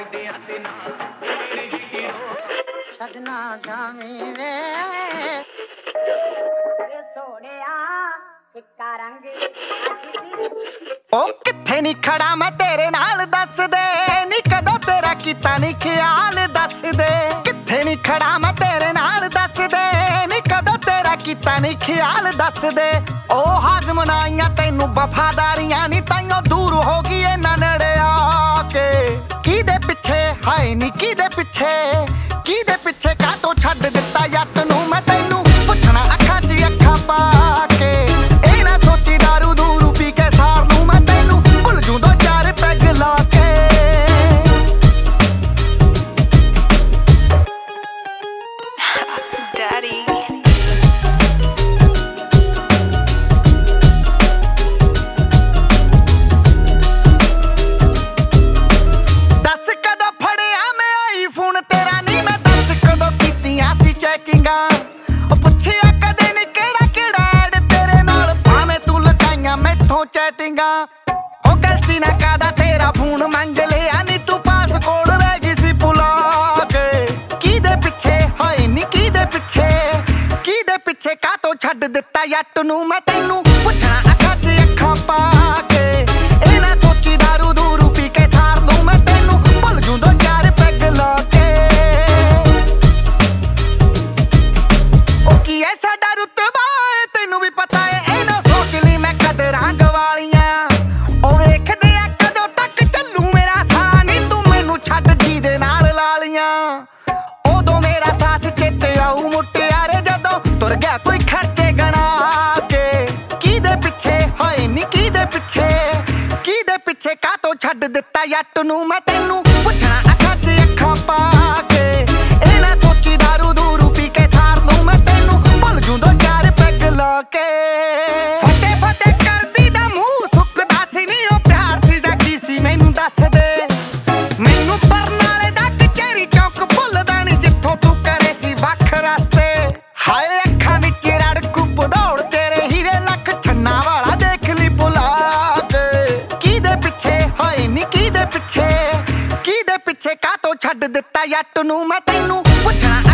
ਛੱਡਣਾ ਜਾਵੀਂ ਵੇ ਸੋਹਣਿਆ ਫਿੱਕਾ ਰੰਗ ਉਹ ਕਿੱਥੇ ਨੀ ਖੜਾ ਮੈਂ ਤੇਰੇ ਨਾਲ ਦੱਸ ਦੇ ਨੀ ਕਦੋਂ ਤੇਰਾ ਕੀਤਾ ਨੀ ਖਿਆਲ ਦੱਸ ਦੇ ਕਿੱਥੇ ਨੀ ਖੜਾ ਮੈਂ ਤੇਰੇ ਨਾਲ ਦੱਸ ਦੇ ਨੀ ਕਦੋਂ ਤੇਰਾ ਕੀਤਾ ਨੀ ਖਿਆਲ ਦੱਸ ਦੇ ਉਹ ਹਾਜ਼ਮ ਨਾਈਆਂ ਤੈਨੂੰ ਵਫਾਦਾਰੀਆਂ ਨੀ ਤਾਈਓ ਦੂਰ ਹੋ ਗਈ ਇਹਨਾਂ ਨੇੜੇ ਆ ਕੇ ਕਿਹਦੇ ਪਿੱਛੇ ਹਾਏ ਨੀ ਕਿਹਦੇ ਪਿੱਛੇ ਕਾਹਤੋਂ ਛੱਡ ਦਿੱਤਾ ਯੱਟ ਨੂੰ ਮੈਂ ਤੈਨੂੰ ਪੁੱਛਣਾ ਅੱਖਾਂ 'ਚ ਅੱਖਾਂ ਪਾ ਕੇ ਇਹ ਨਾ ਸੋਚੀ ਦਾਰੂ ਦੂਰੂ ਪੀ ਕੇ ਸਾਰ ਲੂੰ ਮੈਂ ਤੈਨੂੰ ਭੁੱਲ ਜੂ ਦੋ ਚਾਰ ਪੈਗ ਲਾ ਕੇ Daddy ਚੈਕਿੰਗਾਂ ਉਹ ਪੁੱਛਿਆ ਕਦੇ ਨੀ ਕਿਹੜਾ ਐਡ ਤੇਰੇ ਨਾਲ ਭਾਵੇਂ ਤੂੰ ਲਗਾਈਆਂ ਮੈਥੋਂ ਚੈਟਿੰਗਾਂ ਉਹ ਗਲਤੀ ਨਾ ਕਾਦਾ ਤੇਰਾ ਫੋਨ ਮੰਗ ਲਿਆ ਨੀ ਤੂੰ ਪਾਸ ਕੋਲ ਰਹਿ ਗਈ ਸੀ ਭੁਲਾ ਕੇ ਕਿਹਦੇ ਪਿੱਛੇ ਹਾਏ ਨੀ ਕਿਹਦੇ ਪਿੱਛੇ ਕਾਹਤੋਂ ਛੱਡ ਦਿੱਤਾ ਯੱਟ ਨੂੰ ਮੈਂ ਤੈਨੂੰ ਪੁੱਛਣਾ ਅੱਖਾਂ 'ਚ ਅੱਖਾਂ ਪਾ ਕੇ ਇਹ ਨਾ ਸੋਚੀ ਦਾਰੂ ਦੂਰੂ ਪੀ ਕੇ ਸਾਰ ਲੂੰ ਮੈਂ ਤੈਨੂੰ ਭੁੱਲ ਜੂ ਦੋ ਚਾਰ ਪੈਗ ਲਾ ਕੇ ਕੀ ਐ ਸਾਡਾ ਰੁਤਬਾ ਤੈਨੂੰ ਵੀ ਪਤਾ ਏ ਇਹ ਨਾ ਸੋਚ ਲਈ ਮੈਂ ਕਦਰਾਂ ਗਵਾਲੀਆਂ ਉਹ ਵੇਖਦੇ ਆ ਕਦੋਂ ਤੱਕ ਚੱਲੂ ਮੇਰਾ ਸਾਹ ਨੀ ਤੂੰ ਮੈਨੂੰ ਛੱਡ ਜੀ ਦੇ ਨਾਲ ਲਾ ਲੀਆਂ ਉਦੋਂ ਮੇਰਾ ਸਾਥ ਚੇਤੇ ਆਊ ਮੁਟਿਆਰੇ ਜਦੋਂ ਤੁਰ ਗਿਆ ਕੋਈ ਖਰਚੇ ਗਣਾ ਕੇ ਕਿਹਦੇ ਪਿੱਛੇ ਹਾਏ ਨੀ ਕਿਹਦੇ ਪਿੱਛੇ ਕਾਹਤੋਂ ਛੱਡ ਦਿੱਤਾ ਯੱਟ ਨੂੰ ਮੈਂ ਤੈਨੂੰ ਪੁੱਛਣਾ ਅੱਖਾਂ 'ਚ ਅੱਖਾਂ ਪਾ ਕੇ ਇਹ ਨਾ ਸੋਚੀ ਦਾਰੂ ਦੂਰੂ ਪੀ ਕੇ ਸਾਰ ਲੂੰ ਮੈਂ ਤੈਨੂੰ ਭੁੱਲ ਜੂ ਦੋ ਚਾਰ ਪੈਗ ਲਾ ਕੇ ਫਟੇ ਕਰਦੀ ਦਾ ਮੂੰਹ ਸੁੱਕਦਾ ਸੀ ਨੀ ਉਹ ਪਿਆਰ ਸੀ ਜਾਂ ਕੀ ਸੀ ਮੈਨੂੰ ਦੱਸ ਦੇ ਮੈਨੂੰ ਬਰਨਾਲੇ ਦਾ ਕਚਹਿਰੀ ਚੌਕ ਭੁੱਲਦਾ ਨੀ ਜਿੱਥੋਂ ਤੂੰ ਕਰੇ ਸੀ ਵੱਖ ਰਸਤੇ ਹਾਏ ਅੱਖਾਂ ਵਿੱਚ ਰੜਕੂ ਭਦੌੜ ਤੇਰੇ ਹੀਰੇ ਲੱਖ ਛੰਨਾ ਵਾਲਾ ਦੇਖ ਲਈ ਭੁਲਾ ਕੇ ਕਿਹਦੇ ਪਿੱਛੇ ਹਾਏ ਨੀ ਕਿਹਦੇ ਪਿੱਛੇ ਕਾਹਤੋਂ ਛੱਡ ਦਿੱਤਾ ਯੱਟ ਨੂੰ ਮੈਂ ਤੈਨੂੰ ਪੁੱਛਣਾ